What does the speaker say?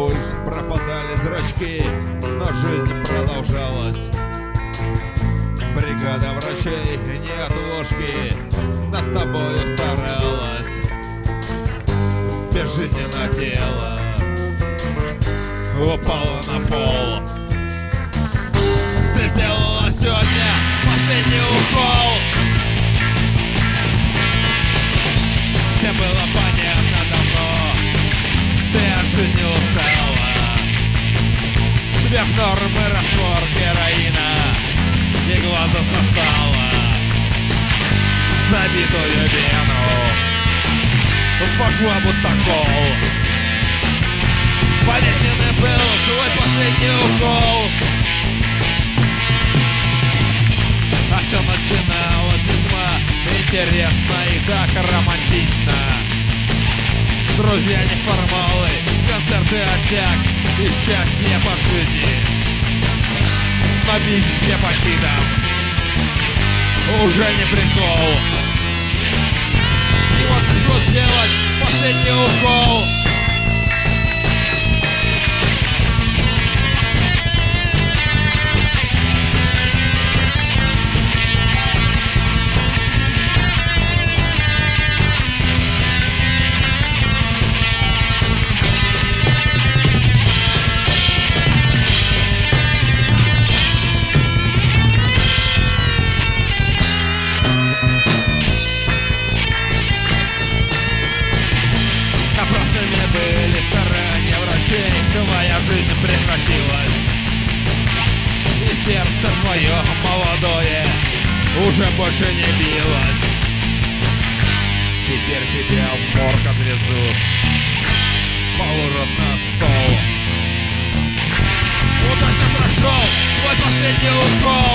пульс, пропадали зрачки, но жизнь продолжалась. Бригада врачей, нет ложки, над тобою старалась. Безжизненное тело упало на пол. Ты сделала сегодня последний укол. Всем было понятно давно, ты от жизни устала. Сверх нормы раствор героина и глаза сосала. Забитую вену вошла будто кол. Болезненный был твой последний укол. А все начиналось весьма интересно и так романтично. Друзья неформалы, концерты отдяк и счастье по жизни. Но бич с гепатитом уже не прикол. И вот хочу сделать последний укол. Были старания врачей, твоя жизнь прекратилась. И сердце твое молодое уже больше не билось. Теперь тебя в морг отвезут, положат на стол. Удачно прошел твой последний укол.